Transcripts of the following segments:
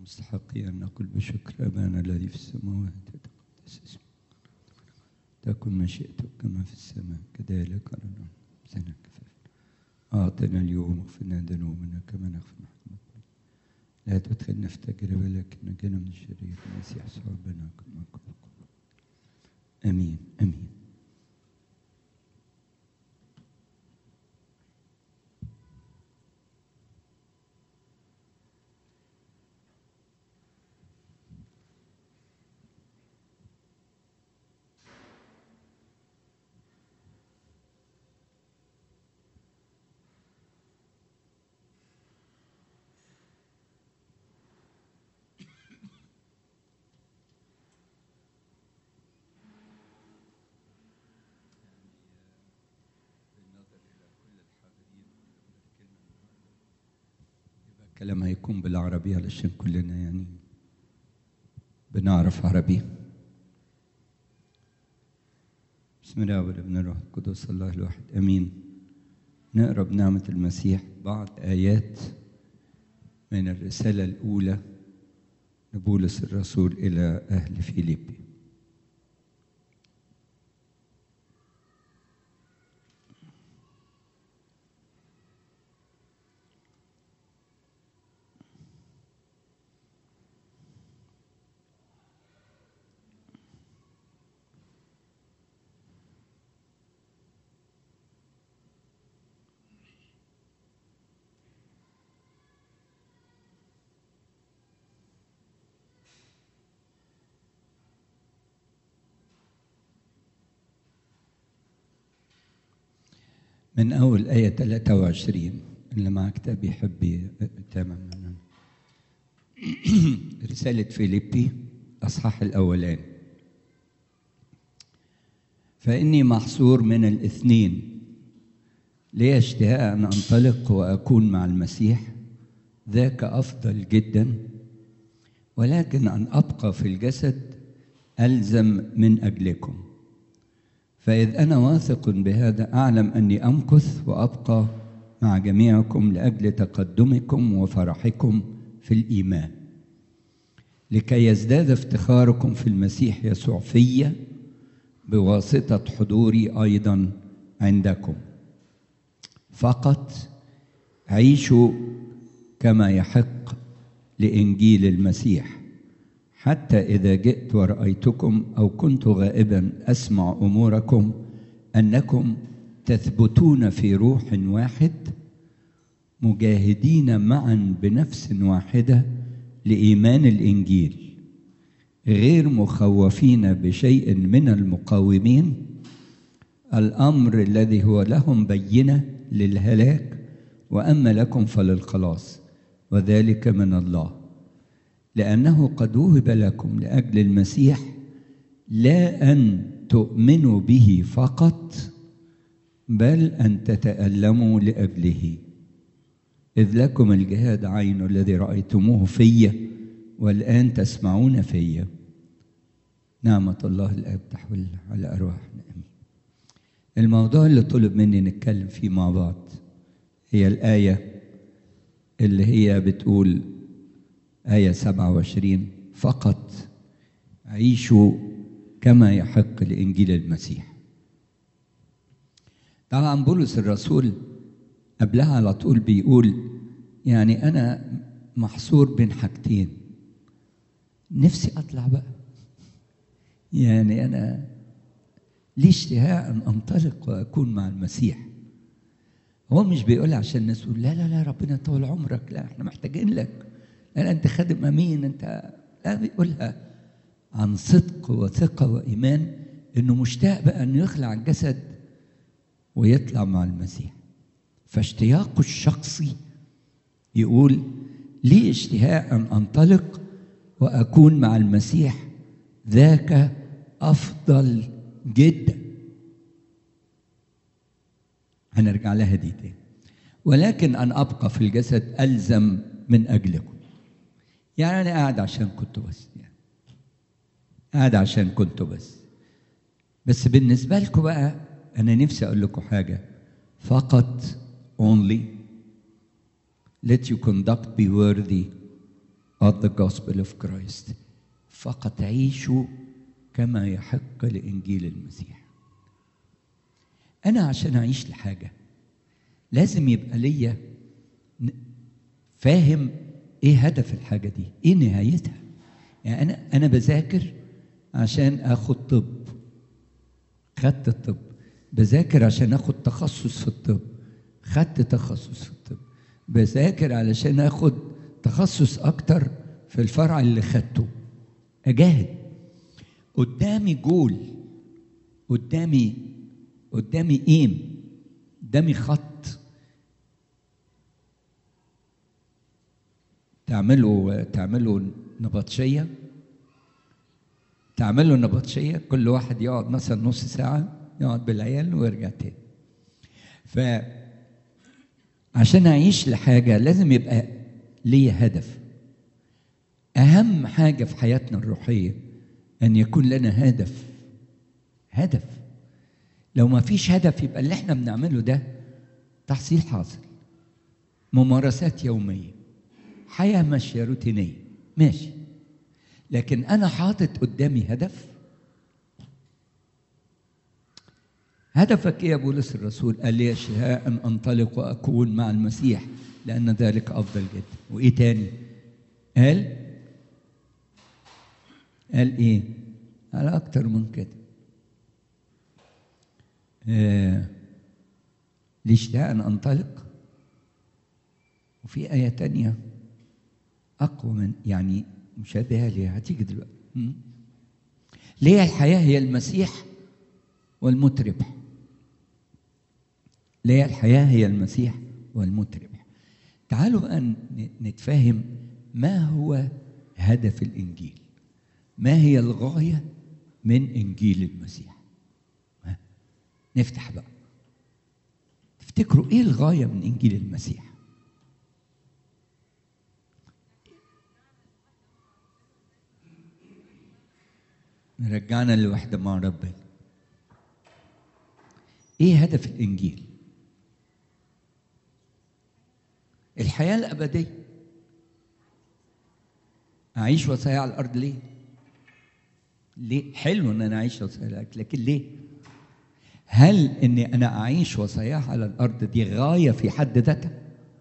مستحقين أن نقول بشكر أبانا الذي في السماوات يتقدس اسمك تكن مشيئتك كما في السماء كذلك على الأرض. زنا كفاف أعطنا اليوم واغفرنا ذنوبنا كما نغفر نحن. لا تدخلنا في تجربة لكن نجنا من الشرير المسيح صاحبنا كما كنا. آمين آمين. الكلام هيكون بالعربي علشان كلنا يعني بنعرف عربي. بسم الله والابن الروح القدس الله الواحد امين. نقرا بنعمه المسيح بعض ايات من الرساله الاولى لبولس الرسول الى اهل فيليبي. من أول آية 23 اللي مع كتاب يحب يتابع معنا. رسالة فيليبي أصحاح الأولاني. فإني محصور من الاثنين، لي اشتهاء أن أنطلق وأكون مع المسيح، ذاك أفضل جدا، ولكن أن أبقى في الجسد ألزم من أجلكم. فإذ أنا واثق بهذا أعلم أني أمكث وأبقى مع جميعكم لأجل تقدمكم وفرحكم في الإيمان، لكي يزداد افتخاركم في المسيح يسوع في بواسطة حضوري أيضا عندكم. فقط عيشوا كما يحق لإنجيل المسيح، حتى إذا جئت ورأيتكم أو كنت غائبا أسمع أموركم أنكم تثبتون في روح واحد، مجاهدين معا بنفس واحدة لإيمان الإنجيل، غير مخوفين بشيء من المقاومين، الأمر الذي هو لهم بينة للهلاك وأما لكم فللخلاص، وذلك من الله، لأنه قد وهب لكم لأجل المسيح لا أن تؤمنوا به فقط، بل أن تتألموا لأجله، إذ لكم الجهاد عين الذي رأيتموه في والآن تسمعون في. نعمة الله الآب تحول على أرواحنا آمين. الموضوع اللي طلب مني نتكلم فيه مع بعض هي الآية اللي هي بتقول آية 27: فقط عيشوا كما يحق لإنجيل المسيح. طبعا بولس الرسول قبلها على طول بيقول يعني أنا محصور بين حاجتين، نفسي أطلع بقى، يعني أنا لي اشتهاء أن أنطلق وأكون مع المسيح. هو مش بيقول عشان الناس تقول لا لا لا ربنا يطول عمرك، لا احنا محتاجين لك، لا أنت خادم أمين أنت، لا، بيقولها عن صدق وثقة وإيمان إنه مشتاق بقى إنه يخلع الجسد ويطلع مع المسيح. فاشتياقه الشخصي يقول لي اشتهاء أن أنطلق وأكون مع المسيح، ذاك أفضل جدا. هنرجع لها دي تاني. ولكن أن أبقى في الجسد ألزم من أجلكم. يعني أنا قاعد عشان كنت بس، يعني قاعد عشان كنت بس بالنسبة لكم بقى أنا نفسي أقول لكم حاجة. فقط only let you conduct be worthy of the gospel of Christ. فقط عيشوا كما يحق لإنجيل المسيح. أنا عشان أعيش لحاجة لازم يبقى ليا فاهم إيه هدف الحاجة دي، إيه نهايتها. يعني أنا بذاكر عشان آخد طب، خدت الطب. بذاكر عشان آخد تخصص في الطب، خدت تخصص في الطب. بذاكر علشان آخد تخصص أكتر في الفرع اللي خدته. أجاهد. قدامي جول، قدامي ايم، قدامي خط تعملوا نبطشيه، كل واحد يقعد مثلا نص ساعه يقعد بالعيال ويرجع تاني. فعشان اعيش لحاجه لازم يبقى ليا هدف. اهم حاجه في حياتنا الروحيه ان يكون لنا هدف. لو ما فيش هدف يبقى اللي احنا بنعمله ده تحصيل حاصل، ممارسات يوميه، حياه ماشيه روتينيه ماشي. لكن انا حاطط قدامي هدفك ايه يا بولس الرسول؟ قال لي اشتهاء ان انطلق واكون مع المسيح لان ذلك افضل جدا. وايه تاني؟ قال ايه؟ على اكتر من كده. لاشتهاء ان انطلق. وفي آية تانية أقوى من، يعني مشابهة ليها هتيجي دلوقتي. ليه الحياة هي المسيح والموت ربح. ليه الحياة هي المسيح والموت ربح. تعالوا بقى نتفاهم ما هو هدف الإنجيل، ما هي الغاية من إنجيل المسيح. نفتح بقى، تفتكروا إيه الغاية من إنجيل المسيح؟ رجعنا لوحدة مع ربنا. ايه هدف الانجيل؟ الحياة الابدية. اعيش وصايا على الارض ليه؟ حلو ان انا اعيش وصايا، لكن ليه؟ هل اني انا اعيش وصاياه على الارض دي غاية في حد ذاتها؟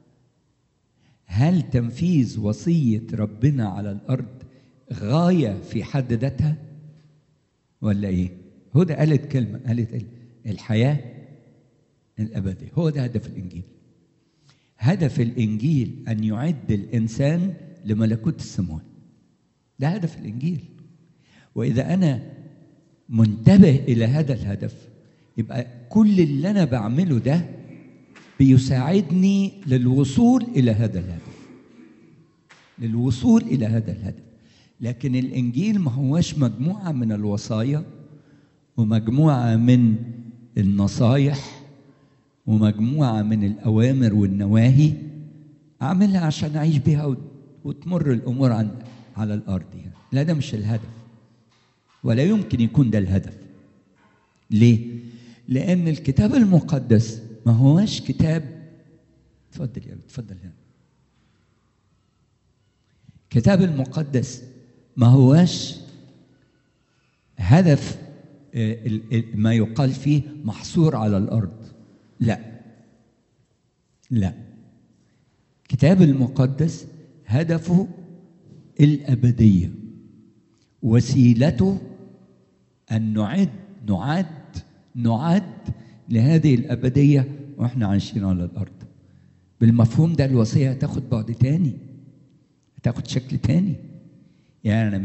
هل تنفيذ وصية ربنا على الارض غاية في حد ذاتها ولا ايه؟ هو ده قالت كلمة، قالت الحياة الأبدية. هو ده هدف الإنجيل. هدف الإنجيل أن يعد الإنسان لملكوت السماوات. ده هدف الإنجيل. وإذا أنا منتبه إلى هذا الهدف يبقى كل اللي أنا بعمله ده بيساعدني للوصول إلى هذا الهدف. لكن الإنجيل ما هوش مجموعة من الوصايا ومجموعة من النصايح ومجموعة من الأوامر والنواهي أعملها عشان أعيش بها وتمر الأمور على الأرض يعني. لا، ده مش الهدف ولا يمكن يكون ده الهدف. ليه؟ لأن الكتاب المقدس ما هوش كتاب. اتفضل يا اتفضل هنا. الكتاب المقدس ما هوش هدف ما يقال فيه محصور على الأرض. لا، الكتاب المقدس هدفه الأبدية، وسيلته أن نعد لهذه الأبدية وإحنا عايشين على الأرض. بالمفهوم ده الوصية هتاخد بعد تاني، هتاخد شكل تاني. يعني أنا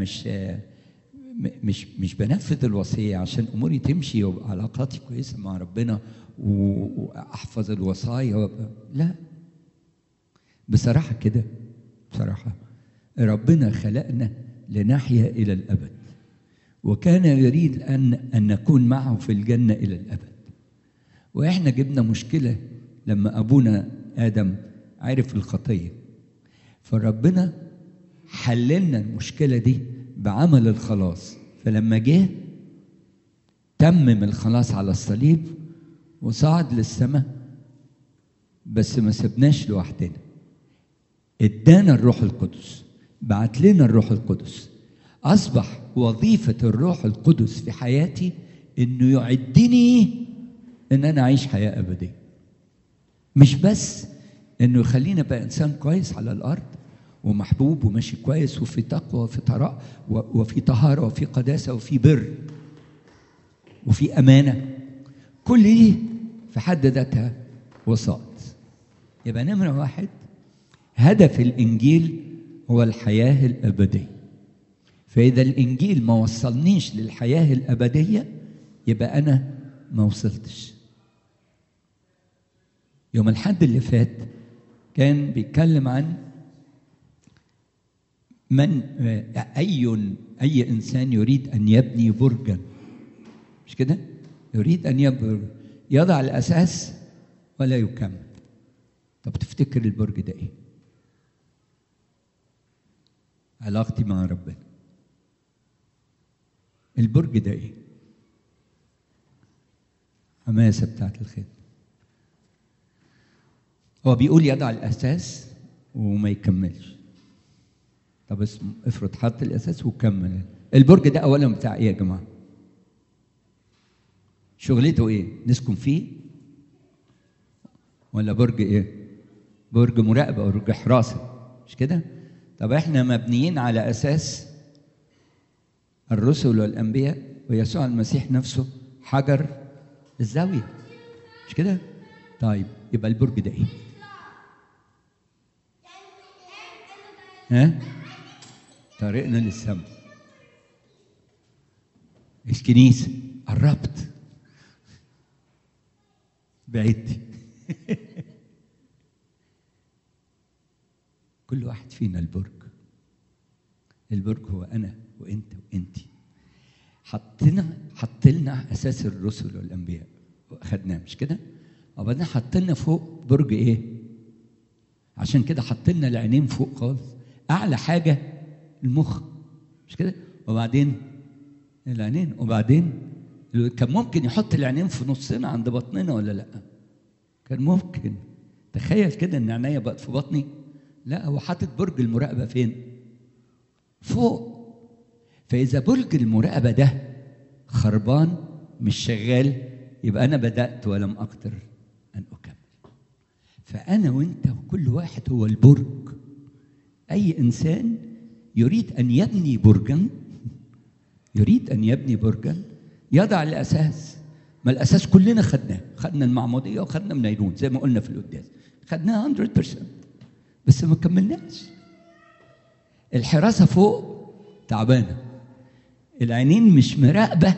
مش بنفذ الوصية عشان أموري تمشي ويبقى علاقاتي كويسة مع ربنا وأحفظ الوصايا لا. بصراحة كده، بصراحة ربنا خلقنا لنحيا إلى الأبد، وكان يريد أن نكون معه في الجنة إلى الأبد. وإحنا جبنا مشكلة لما أبونا آدم عرف الخطية، فربنا حللنا المشكلة دي بعمل الخلاص. فلما جه تمم الخلاص على الصليب وصعد للسماء، بس ما سبناش لوحدنا، ادانا الروح القدس. بعت لنا الروح القدس. أصبح وظيفة الروح القدس في حياتي إنه يعدني إن أنا أعيش حياة أبدية. مش بس إنه يخليني أبقى إنسان كويس على الأرض ومحبوب وماشي كويس وفي تقوى وفي طراء وفي طهارة وفي قداسة وفي بر وفي أمانة. كل دي في حد ذاتها وسائط. يبقى نمرة واحد، هدف الإنجيل هو الحياة الأبدية. فإذا الإنجيل ما وصلنيش للحياة الأبدية يبقى أنا ما وصلتش. يوم الحد اللي فات كان بيتكلم عن من أي إنسان يريد أن يبني برجا، مش كده؟ يريد أن يضع الأساس ولا يكمل. طب تفتكر البرج ده إيه؟ علاقتي مع ربنا. البرج ده إيه؟ حماسة بتاعت الخدمة. هو بيقول يضع الأساس وما يكملش. طب افرض حط الأساس وكمل. البرج ده أولا بتاع إيه يا جماعة؟ شغلته إيه؟ نسكن فيه؟ ولا برج إيه؟ برج مراقبة أو برج حراسة، مش كده؟ طب إحنا مبنيين على أساس الرسل والأنبياء ويسوع المسيح نفسه حجر الزاوية، مش كده؟ طيب يبقى البرج ده إيه؟ ها؟ طريقنا للسماء. الكنيسة. قربت. بعدتي. كل واحد فينا البرج. البرج هو أنا وأنت وأنتي. حط لنا أساس الرسل والأنبياء وأخدناه، مش كده؟ وبعدين حط لنا فوق برج إيه؟ عشان كده حط لنا العينين فوق خالص. أعلى حاجة المخ، مش كده؟ وبعدين العينين، وبعدين كان ممكن يحط العينين في نصنا عند بطننا ولا لا؟ كان ممكن. تخيل كده ان عينيا بقت في بطني. لا، هو حاطط برج المراقبه فين؟ فوق. فاذا برج المراقبه ده خربان مش شغال يبقى انا بدات ولم اقدر ان اكمل. فانا وانت وكل واحد هو البرج. اي انسان يريد ان يبني برجا، يريد ان يبني برجا يضع الاساس. ما الاساس كلنا خدنا المعموديه وخدنا منيرون زي ما قلنا في القداس، خدناها 100%، بس ما كملناش. الحراسه فوق تعبانه، العينين مش مراقبه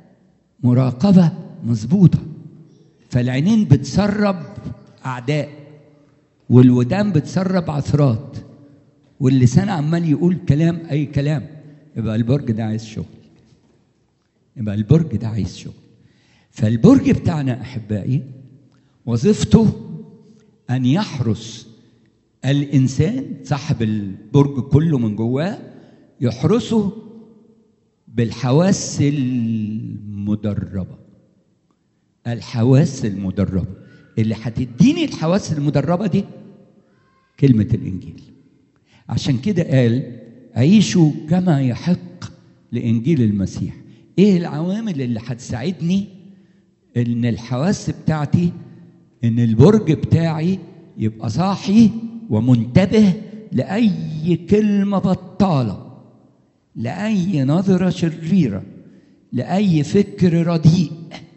مراقبه مظبوطه، فالعينين بتسرب اعداء، والودان بتسرب عثرات، واللسان عمال يقول كلام اي كلام. يبقى البرج ده عايز شغل. يبقى البرج ده عايز شغل. فالبرج بتاعنا احبائي وظيفته ان يحرس الانسان صاحب البرج كله من جواه، يحرسه بالحواس المدربه. الحواس المدربه اللي هتديني الحواس المدربه دي كلمه الانجيل. عشان كده قال عيشوا كما يحق لانجيل المسيح. ايه العوامل اللي هتساعدني ان الحواس بتاعتي، ان البرج بتاعي يبقى صاحي ومنتبه لاي كلمه بطاله، لاي نظره شريره، لاي فكر رديء،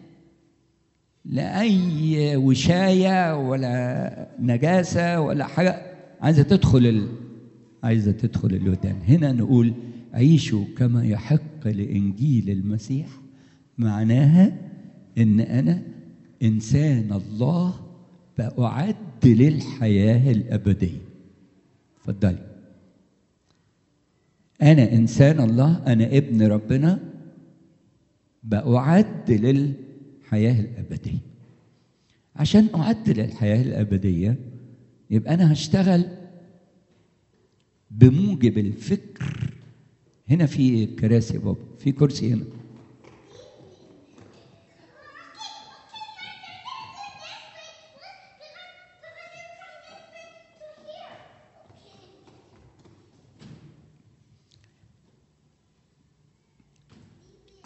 لاي وشايه ولا نجاسه ولا حاجه عايزه تدخل الودان. هنا نقول عيشوا كما يحق لإنجيل المسيح، معناها إن أنا إنسان الله بأعد للحياة الأبدية. اتفضلي. أنا إنسان الله، أنا ابن ربنا بأعد للحياة الأبدية. عشان أعد للحياة الأبدية يبقى أنا هشتغل بموجب الفكر. هنا في كراسي بابا، في كرسي هنا.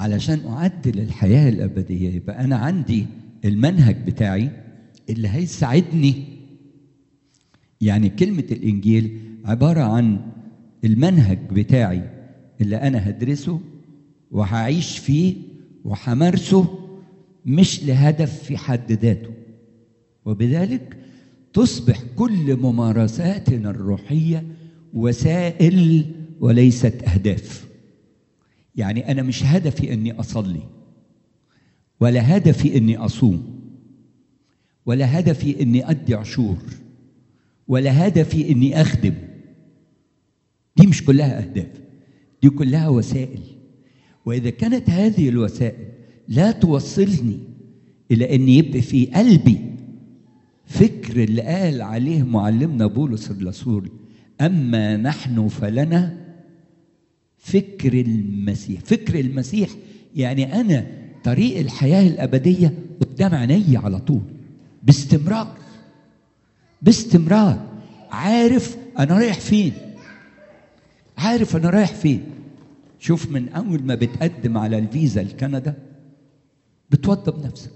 علشان أعدل الحياة الأبدية يبقى أنا عندي المنهج بتاعي اللي هيساعدني. يعني كلمة الإنجيل عبارة عن المنهج بتاعي اللي أنا هدرسه وهعيش فيه وهمارسه، مش لهدف في حد ذاته. وبذلك تصبح كل ممارساتنا الروحية وسائل وليست أهداف. يعني أنا مش هدفي أني أصلي، ولا هدفي أني أصوم، ولا هدفي أني أدي عشور، ولا هدفي أني أخدم. دي مش كلها أهداف، دي كلها وسائل. وإذا كانت هذه الوسائل لا توصلني إلى أن يبقى في قلبي فكر اللي قال عليه معلمنا بولس الرسول: أما نحن فلنا فكر المسيح. فكر المسيح يعني أنا طريق الحياة الأبدية قدام عيني على طول، باستمرار باستمرار، عارف أنا رايح فين، عارف أنا رايح فين. شوف، من أول ما بتقدم على الفيزا لكندا بتوضب نفسك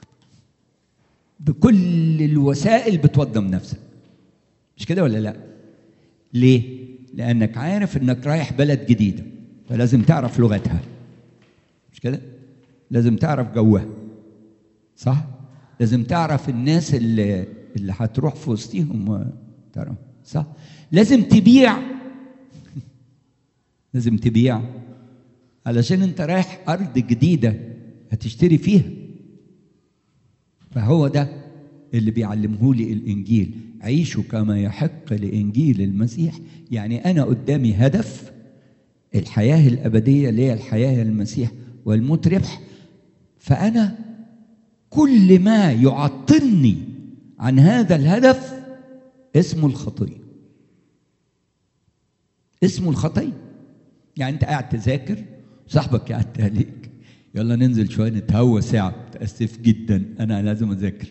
بكل الوسائل، بتوضب نفسك، مش كده ولا لا؟ ليه؟ لأنك عارف أنك رايح بلد جديدة، فلازم تعرف لغتها، مش كده؟ لازم تعرف جوها، صح؟ لازم تعرف الناس اللي هتروح في وسطيهم، تعرف، صح؟ لازم تبيع لازم تبيع علشان انت رايح أرض جديدة هتشتري فيها. فهو ده اللي بيعلمه لي الإنجيل: عيشوا كما يحق لإنجيل المسيح. يعني أنا قدامي هدف الحياة الأبدية اللي هي الحياة المسيح والموت ربح، فأنا كل ما يعطلني عن هذا الهدف اسمه الخطية، اسمه الخطية. يعني أنت قاعد تذاكر، صاحبك قاعد عليك: يلا ننزل شوية نتهوى ساعة. متأسف جدا، أنا لازم أذاكر.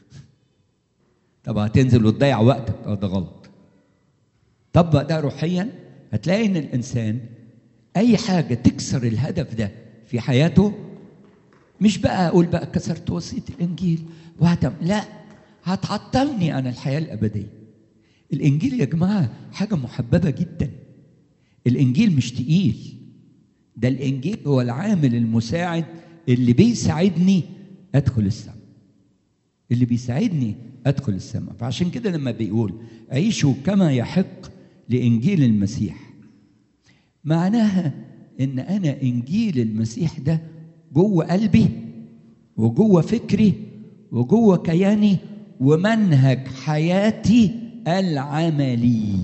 طب هتنزل وتضيع وقتك؟ ده غلط. طبق ده روحيا، هتلاقي إن الإنسان أي حاجة تكسر الهدف ده في حياته، مش بقى أقول بقى كسرت وصية الإنجيل لا، هتعطلني عن الحياة الأبدية. الإنجيل يا جماعة حاجة محببة جدا. الإنجيل مش تقيل، ده الإنجيل هو العامل المساعد اللي بيساعدني أدخل السماء، اللي بيساعدني أدخل السماء. فعشان كده لما بيقول عيشوا كما يحق لإنجيل المسيح، معناها إن أنا إنجيل المسيح ده جوه قلبي وجوه فكري وجوه كياني ومنهج حياتي العملي.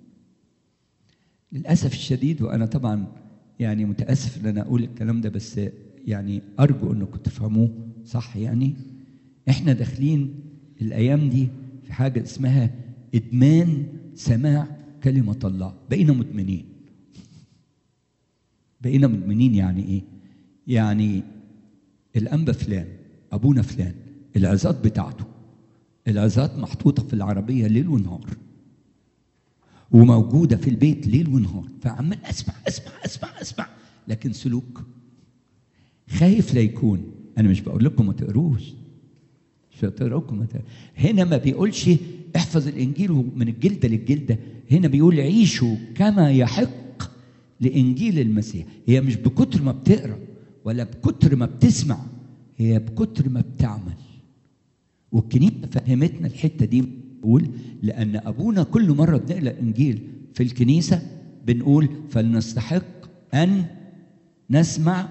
للأسف الشديد، وأنا طبعا يعني متأسف إن أنا أقول الكلام ده، بس يعني أرجو أنكم تفهموه صح. يعني إحنا داخلين الأيام دي في حاجة اسمها إدمان سماع كلمة الله. بقينا مدمنين. بقينا مدمنين. يعني إيه؟ يعني الأنبا فلان، أبونا فلان، العظات بتاعته، العظات محطوطة في العربية ليل ونهار، وموجودة في البيت ليل ونهار، فعمال أسمع أسمع أسمع أسمع، لكن سلوك خايف لا يكون. أنا مش بقول لكم ما تقروش، مش هتقروكم هنا ما بيقولش احفظ الإنجيل من الجلدة للجلدة، هنا بيقول عيشوا كما يحق لإنجيل المسيح. هي مش بكتر ما بتقرأ ولا بكتر ما بتسمع، هي بكتر ما بتعمل. والكنيسة فهمتنا الحتة دي، بقول لأن أبونا كل مرة بنقرأ إنجيل في الكنيسة بنقول فلنستحق أن نسمع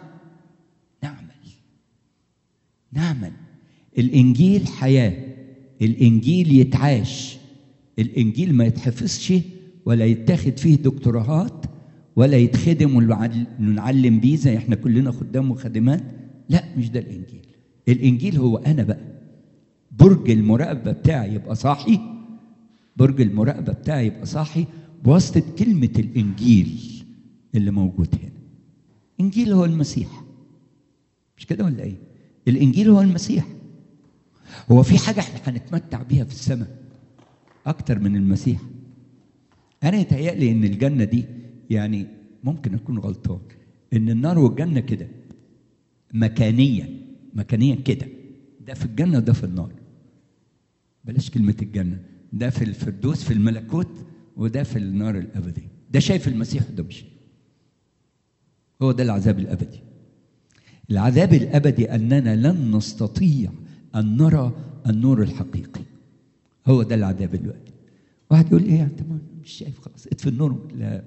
نعمل. الإنجيل حياة، الإنجيل يتعاش، الإنجيل ما يتحفظش ولا يتاخد فيه دكتوراهات ولا يتخدم ونعلم بيه زي احنا كلنا خدام وخادمات. لا، مش ده الإنجيل. الإنجيل هو أنا بقى برج المراقبة بتاعي يبقى صاحي، برج المراقبة بتاعي يبقى صاحي بواسطة كلمة الإنجيل اللي موجود هنا. إنجيل هو المسيح، مش كده ولا إيه؟ الإنجيل هو المسيح. هو في حاجة احنا هنتمتع بيها في السماء أكتر من المسيح؟ أنا يتهيألي إن الجنة دي، يعني ممكن أكون غلطان، إن النار والجنة كده مكانيا كده، ده في الجنة وده في النار. بلاش كلمة الجنة، ده في الفردوس في الملكوت وده في النار الأبدية. ده شايف المسيح وده مش. هو ده العذاب الأبدي. العذاب الأبدي أننا لن نستطيع أن نرى النور الحقيقي. هو ده العذاب الأبدي. واحد يقول إيه أنت مش شايف، خلاص اطفي النور. لا،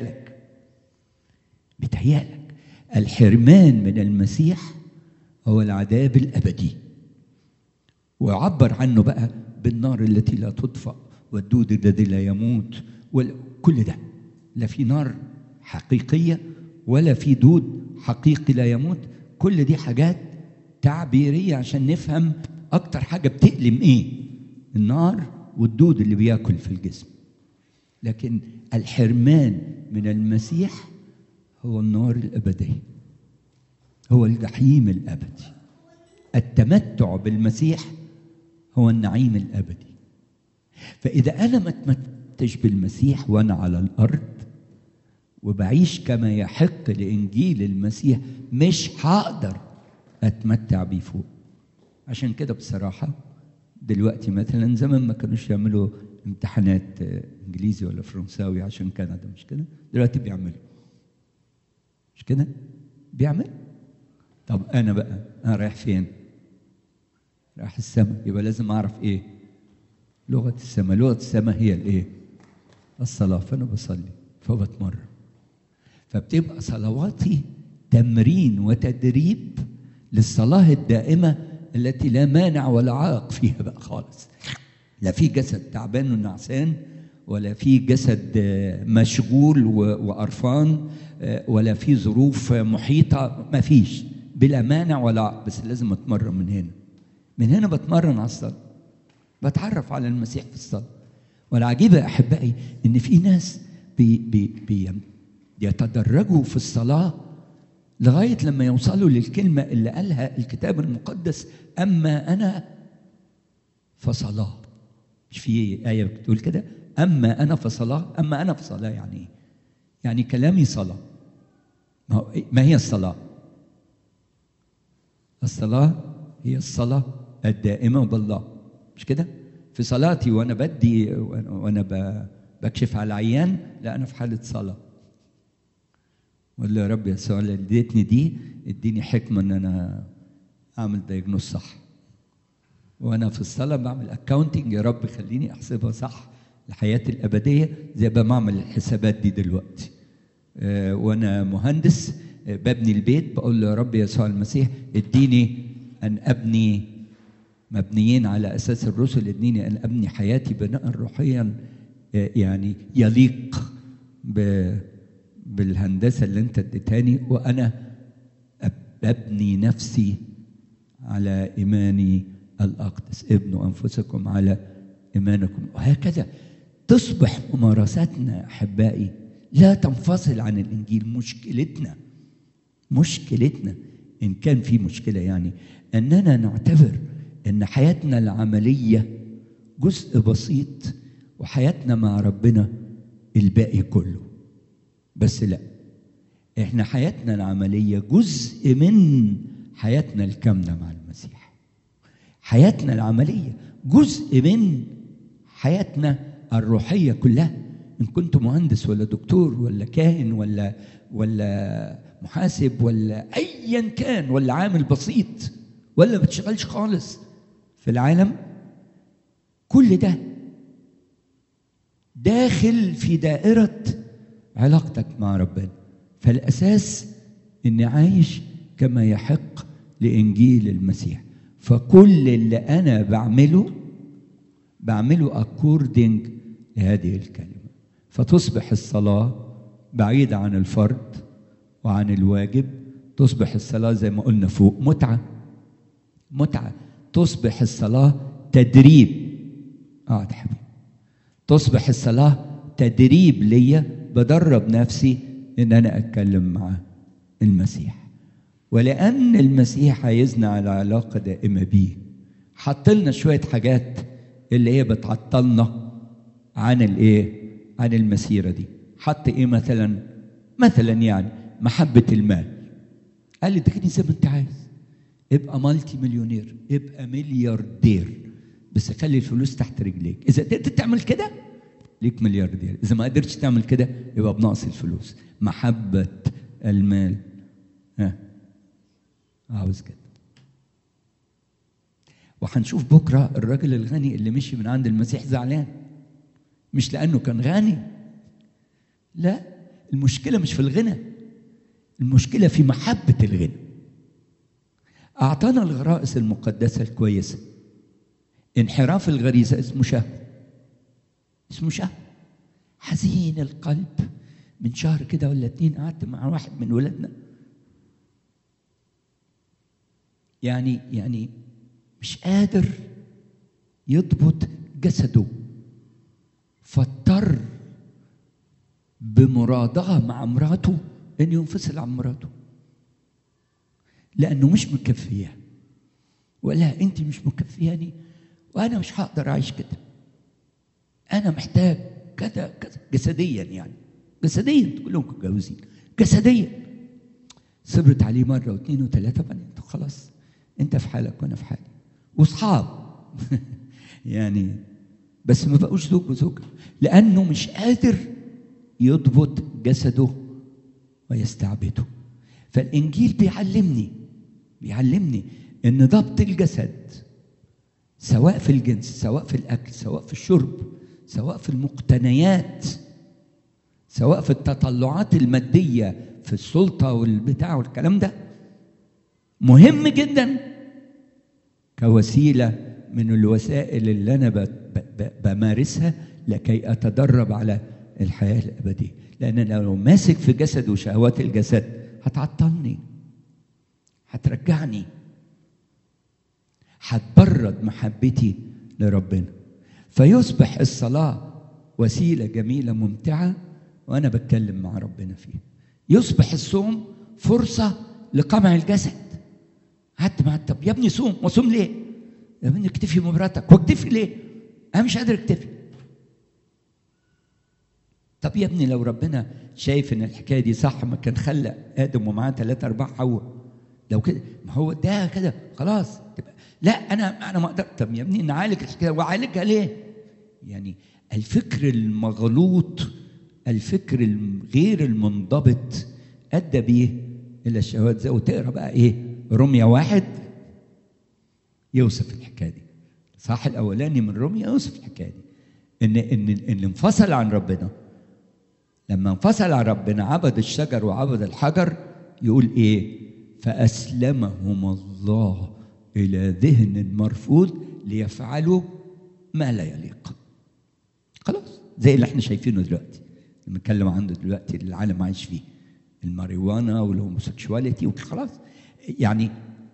بيتهيألك. الحرمان من المسيح هو العذاب الأبدي، وعبر عنه بقى بالنار التي لا تطفأ والدود الذي لا يموت. وكل ده لا في نار حقيقية ولا في دود حقيقي لا يموت. كل دي حاجات تعبيرية عشان نفهم أكتر حاجة بتألم إيه، النار والدود اللي بياكل في الجسم. لكن الحرمان من المسيح هو النار الأبدية، هو الجحيم الأبدي. التمتع بالمسيح هو النعيم الأبدي. فإذا أنا ما اتمتعتش بالمسيح وأنا على الأرض وبعيش كما يحق لإنجيل المسيح، مش هقدر أتمتع بيه فوق. عشان كده بصراحة دلوقتي مثلا زمان ما كانوش يعملوا امتحانات إنجليزي ولا فرنساوي عشان كندا، مش كده؟ دلوقتي بيعملوا، مش كده؟ بيعمل. طب أنا بقى أنا رايح فين؟ رايح السماء، يبقى لازم أعرف إيه؟ لغة السماء. لغة السماء هي الإيه؟ الصلاة. فأنا بصلي فبتمرن، فبتبقى صلواتي تمرين وتدريب للصلاة الدائمة التي لا مانع ولا عائق فيها بقى خالص. لا في جسد تعبان ونعسان، ولا في جسد مشغول وقرفان، ولا في ظروف محيطة، ما فيش، بلا مانع ولا عائق. بس لازم أتمرن من هنا بتمرن على الصلاة، بتعرف على المسيح في الصلاة. والعجيب يا أحبائي إن في ناس يتدرجوا في الصلاة لغاية لما يوصلوا للكلمة اللي قالها الكتاب المقدس: أما أنا فصلاة. مش في آية بتقول كده؟ أما أنا فصلاة. أما أنا فصلاة يعني إيه؟ يعني كلامي صلاة. ما هي الصلاة؟ الصلاة هي الصلاة الدائمة بالله، مش كده؟ في صلاتي وأنا بدي وأنا بكشف على العيان، لا أنا في حالة صلاة. ولا يا رب يسوع اللي اديتني دي اديني حكمة ان انا اعمل دايجنوز صح. وانا في الصلاة بعمل اكاونتنج، يا رب خليني احسبها صح لحياتي الابدية زي ما بعمل الحسابات دي دلوقتي. وانا مهندس ببني البيت بقول له يا رب يسوع المسيح اديني ان ابني مبنيين على اساس الرسل، اديني ان ابني حياتي بناء روحيا يعني يليق بالهندسة اللي انت اديتاني، وانا ابني نفسي على ايماني الاقدس. ابنوا انفسكم على ايمانكم. وهكذا تصبح ممارساتنا احبائي لا تنفصل عن الانجيل. مشكلتنا ان كان في مشكلة يعني اننا نعتبر ان حياتنا العملية جزء بسيط وحياتنا مع ربنا الباقي كله. بس لا، احنا حياتنا العملية جزء من حياتنا الكاملة مع المسيح. حياتنا العملية جزء من حياتنا الروحية كلها. إن كنت مهندس ولا دكتور ولا كاهن ولا محاسب ولا أيا كان، ولا عامل بسيط ولا بتشغلش خالص في العالم، كل ده داخل في دائرة علاقتك مع ربنا. فالأساس إني عايش كما يحق لإنجيل المسيح. فكل اللي أنا بعمله according لهذه الكلمة. فتصبح الصلاة بعيدة عن الفرد وعن الواجب. تصبح الصلاة زي ما قلنا فوق متعة. تصبح الصلاة تدريب. حبيبي، تصبح الصلاة تدريب ليا، بدرب نفسي ان انا اتكلم مع المسيح. ولان المسيح عايزنا على علاقة دائمة بيه، حط لنا شوية حاجات اللي هي بتعطلنا عن عن المسيرة دي. حط ايه مثلا يعني محبة المال. قال لي اديني زي ما انت عايز، ابقى مالتي مليونير، ابقى ملياردير، بس خلي الفلوس تحت رجليك. اذا قدرت تعمل كده ليك ملياردير، اذا ما قدرتش تعمل كده يبقى بنقص الفلوس. محبة المال عاوز كده. وهنشوف بكره الراجل الغني اللي مشي من عند المسيح زعلان، مش لانه كان غني، لا، المشكله مش في الغنى، المشكله في محبه الغنى. اعطانا الغرائز المقدسه الكويسه. انحراف الغريزه اسمه شهوه، اسمه شهوه. حزين القلب. من شهر كده ولا 2 قعدت مع واحد من ولادنا، يعني مش قادر يضبط جسده، فاضطر بمراضاه مع مراته انه ينفصل عن مراته لانه مش مكفياه. وقال لها انت مش مكفياني وانا مش هقدر اعيش كده، انا محتاج كذا كذا جسديا، يعني جسديا كلهم متجوزين جسديا. صبرت عليه مره واثنين وثلاثه، بعدين خلاص انت في حالك وانا في حالي، واصحاب يعني، بس ما بقوش زوج وزوجه لانه مش قادر يضبط جسده ويستعبده. فالانجيل بيعلمني ان ضبط الجسد سواء في الجنس، سواء في الاكل، سواء في الشرب، سواء في المقتنيات، سواء في التطلعات الماديه، في السلطه والبتاع والكلام ده، مهم جدا كوسيله من الوسائل اللي انا بمارسها لكي اتدرب على الحياه الابديه. لان لو ماسك في جسد وشهوات الجسد هتعطلني، هترجعني، هتبرد محبتي لربنا. فيصبح الصلاه وسيله جميله ممتعه وانا بتكلم مع ربنا فيها. يصبح الصوم فرصه لقمع الجسد. قعدت معاه، طب يا ابني صوم، وصوم ليه؟ يا ابني اكتفي بمراتك. واكتفي ليه؟ انا مش قادر اكتفي. طب يا ابني لو ربنا شايف ان الحكايه دي صح ما كان خلق ادم ومعاه 3 4 حواء. لو كده ما هو ده كده خلاص تبقى. لا انا ما اقدر. طب يا ابني نعالج الحكايه، واعالجها ليه؟ يعني الفكر المغلوط، الفكر الغير المنضبط ادى بيه الى الشهوات. زي وتقرا بقى ايه رمية 1 يوصف الحكايه دي. الصح الاولاني من رمية يوصف الحكايه دي، ان انفصل عن ربنا. لما انفصل عن ربنا عبد الشجر وعبد الحجر. يقول ايه؟ فاسلمهم الله الى ذهن مرفوض ليفعلوا ما لا يليق. خلاص زي اللي احنا شايفينه دلوقتي، بنتكلم عنه دلوقتي اللي العالم عايش فيه، الماريوانا والهوموسيكشواليتي وخلاص. يعني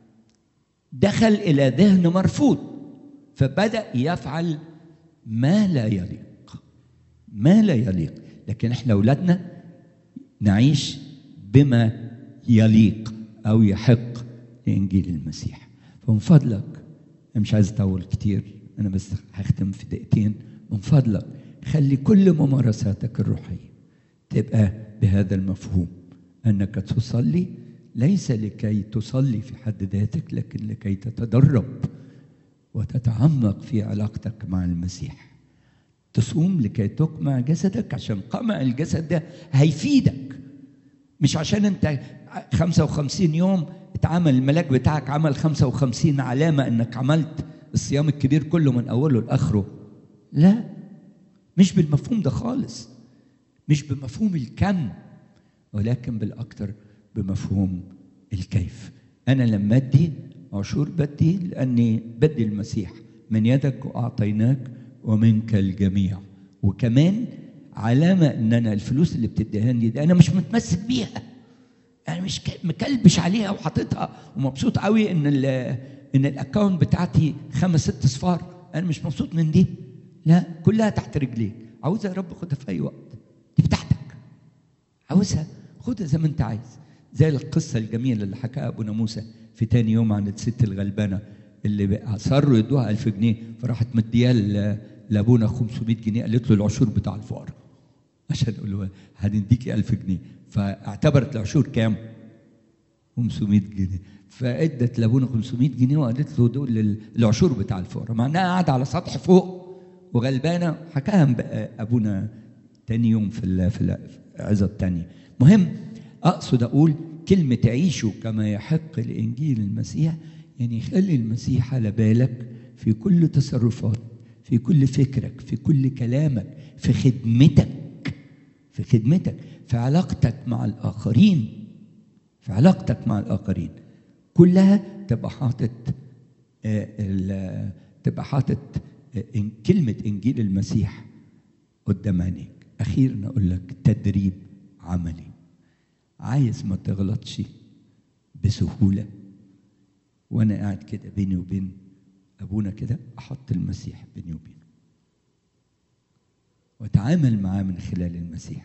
دخل الى ذهن مرفوض فبدأ يفعل ما لا يليق، ما لا يليق. لكن احنا اولادنا نعيش بما يليق او يحق لانجيل المسيح. فمن فضلك، انا مش عايز اطول كتير، انا بس هختم في 2 دقيقتين. من فضلك خلي كل ممارساتك الروحيه تبقى بهذا المفهوم، انك تصلي ليس لكي تصلي في حد ذاتك، لكن لكي تتدرب وتتعمق في علاقتك مع المسيح. تصوم لكي تقمع جسدك، عشان قمع الجسد ده هيفيدك، مش عشان انت 55 يوم اتعمل الملاك بتاعك عمل 55 علامة انك عملت الصيام الكبير كله من اوله لاخره. لا، مش بالمفهوم ده خالص، مش بمفهوم الكم، ولكن بالاكثر بمفهوم الكيف. انا لما ادي عشور بدي لاني بدي المسيح، من يدك واعطيناك ومنك الجميع. وكمان علامه ان انا الفلوس اللي بتديهاني دي انا مش متمسك بيها، انا مش مكلبش عليها وحاططها ومبسوط قوي ان الاكونت بتاعتي 5 6 صفار، انا مش مبسوط من دي. لا، كلها تحت رجليك. عاوزها يا رب خدها في اي وقت، دي بتاعتك، عاوزها خدها زي ما انت عايز. زي القصه الجميله اللي حكاها ابونا موسى في تاني يوم عن الست الغلبانه اللي اصروا يدوها 1000 جنيه، فراحت مديها لابونا 500 جنيه، قالت له العشور بتاع الفقراء عشان يقول له هنديكي 1000 جنيه. فاعتبرت العشور كام؟ 500 جنيه. فادت لابونا 500 جنيه وقالت له دول العشور بتاع الفقراء، مع انها قاعده على سطح فوق وغلبانه. حكاها ابونا تاني يوم في العظه الثانيه. مهم اقصد اقول كلمه عيشوا كما يحق لانجيل المسيح، يعني خلي المسيح على بالك في كل تصرفات، في كل فكرك، في كل كلامك، في خدمتك، في علاقتك مع الآخرين، كلها تبقى حاطط كلمة إنجيل المسيح قدام عينيك. أخيرا أقول لك تدريب عملي. عايز ما تغلطش بسهولة، وأنا قاعد كده بيني وبين أبونا كده أحط المسيح بيني وبينه وأتعامل معاه من خلال المسيح.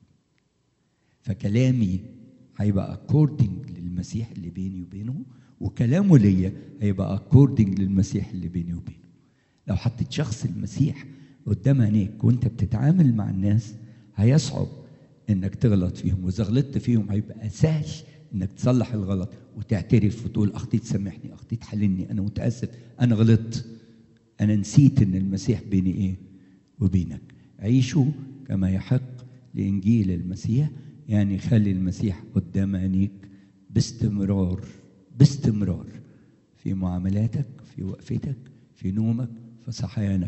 فكلامي هيبقى أكوردنج للمسيح اللي بيني وبينه، وكلامه ليا هيبقى أكوردنج للمسيح اللي بيني وبينه. لو حطيت شخص المسيح قدام عينيك وأنت بتتعامل مع الناس هيصعب إنك تغلط فيهم، وإذا غلطت فيهم هيبقى سهل إنك تصلح الغلط وتعترف وتقول أخطيت، سامحني، أخطيت، حللني، أنا متأسف، أنا غلطت، أنا نسيت إن المسيح بيني إيه وبينك. عيشوا كما يحق لإنجيل المسيح، يعني خلي المسيح قدام عينيك باستمرار في معاملاتك، في وقفتك، في نومك، في صحيانك.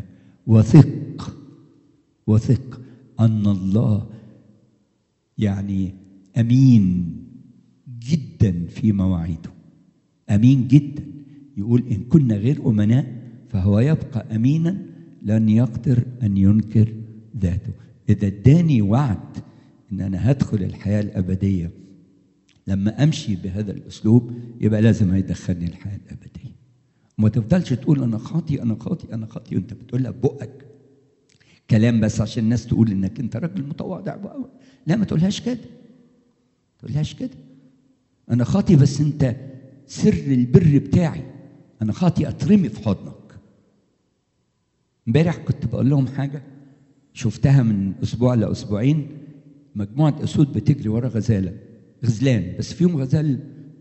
وثق أن الله يعني أمين جدا في مواعيده، أمين جدا. يقول إن كنا غير أمناء فهو يبقى أمينا لن يقدر أن ينكر ذاته. إذا اداني وعد إن أنا هدخل الحياة الأبدية لما أمشي بهذا الأسلوب، يبقى لازم هيدخلني الحياة الأبدية. وما تفضلش تقول أنا خاطي أنا خاطي أنا خاطي وأنت بتقولها ببقك كلام بس عشان الناس تقول إنك أنت راجل متواضع. لا، ما تقولهاش كده. أنا خاطي بس أنت سر البر بتاعي، أنا خاطي أترمي في حضنك. امبارح كنت بقول لهم حاجة شفتها من أسبوع لأسبوعين، مجموعة أسود بتجري ورا غزلان، بس فيهم غزالة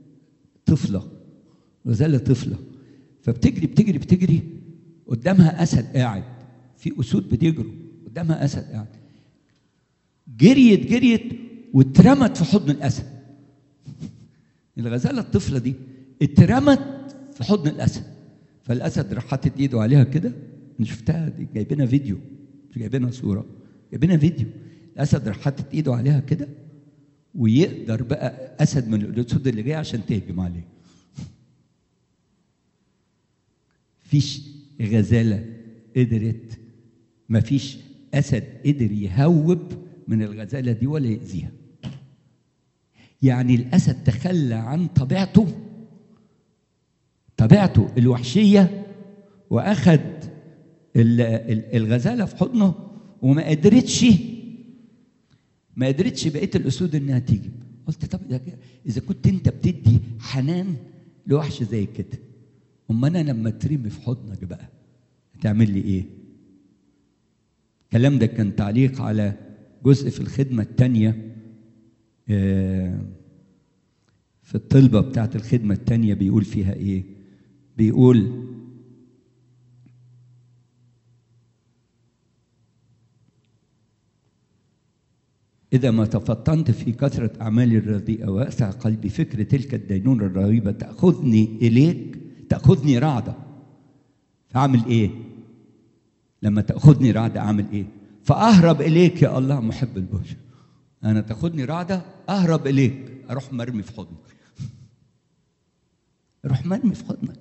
طفلة، فبتجري قدامها أسد قاعد، في أسود بتجروا قدامها أسد قاعد، جريت واترمت في حضن الأسد. الغزالة الطفلة دي اترمت في حضن الأسد، فالأسد راح حاطط إيده عليها كده. أنا شفتها دي، جايبينها فيديو، مش جايبينها صورة، جايبينها فيديو. الأسد راح حاطط إيده عليها كده، ويقدر بقى أسد من الأسود اللي جاي عشان تهجم عليه. فيش غزالة قدرت، مفيش أسد قدر يهوب من الغزالة دي ولا يأذيها. يعني الأسد تخلى عن طبيعته الوحشية وأخذ الغزالة في حضنه، وما قدرتش بقية الأسود إنها تيجي. قلت طب إذا كنت أنت بتدي حنان لوحش زي كده، أما أنا لما ترمي في حضنك بقى هتعمل لي إيه؟ الكلام ده كان تعليق على جزء في الخدمة الثانية، في الطلبة بتاعت الخدمة الثانية بيقول فيها إيه؟ بيقول إذا ما تفطنت في كثرة أعمالي الرديئة وأسع قلبي فكر تلك الدينونة الرهيبة تأخذني رعدة. فأعمل إيه؟ لما تأخذني رعدة أعمل إيه؟ فأهرب إليك يا الله محب البشر. أنا تأخذني رعدة أهرب إليك، أروح مرمي في حضنك.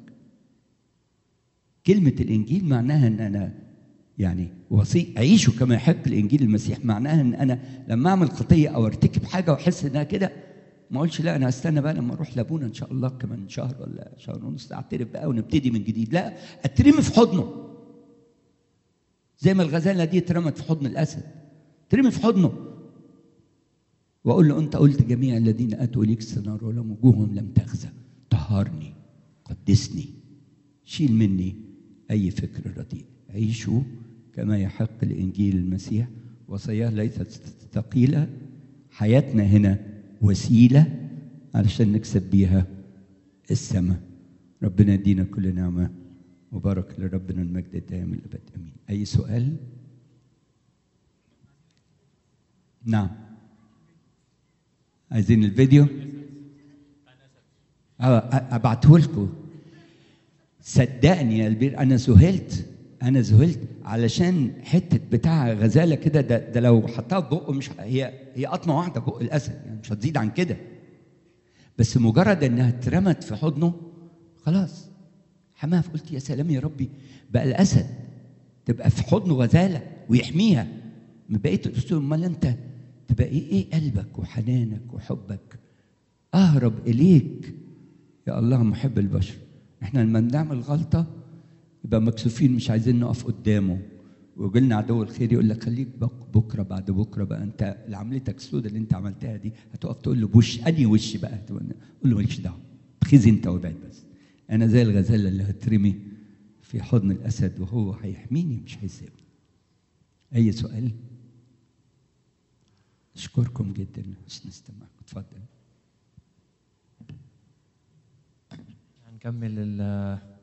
كلمة الإنجيل معناها إن أنا يعني أعيشه كما يحق لإنجيل المسيح، معناها إن أنا لما أعمل خطية أو أرتكب حاجة وأحس إنها كده، ما أقولش لا أنا هستنى بقى لما أروح لأبونا إن شاء الله كمان شهر ولا شهر ونص أعترف بقى ونبتدي من جديد. لا، أترمي في حضنه زي ما الغزالة دي اترمت في حضن الأسد. ترمي في حضنه وأقول له أنت قلت جميع الذين أتوا ليك السنار ولم وجوههم لم تخزى، طهرني، قدسني، شيل مني أي فكر رديء. عيشوا كما يحق لإنجيل المسيح. وصاياه ليست ثقيلة، حياتنا هنا وسيلة علشان نكسب بيها السماء. ربنا يدينا كل نعمة وبارك لربنا المجد الدائم الأبد أمين. أي سؤال؟ نعم. عايزين الفيديو؟ أبعته لكم. صدقني يا البير أنا ذهلت علشان حتة بتاع غزالة كده، ده لو حطها في بقه مش هي قطمة واحدة بق الأسد، يعني مش هتزيد عن كده. بس مجرد إنها اترمت في حضنه خلاص حماها. قلت يا سلام يا ربي، بقى الأسد تبقى في حضنه غزالة ويحميها. ما بقيت قلت له امال انت تبقى ايه قلبك وحنانك وحبك اهرب اليك يا الله محب البشر. احنا لما بنعمل غلطه يبقى مكسوفين مش عايزين نقف قدامه، ويقول لنا عدو الخير يقول لك خليك بكره بعد بكره بقى، انت اللي عملتك السودة اللي انت عملتها دي هتقف تقول له بوش اني وش بقى، قول له مالكش دعوه خذي انت وابعد. بس انا زي الغزاله اللي هترمي في حضن الاسد وهو هيحميني مش هيسيبني. اي سؤال؟ اشكركم جدا حسن استماعكم. اتفضل. هنكمل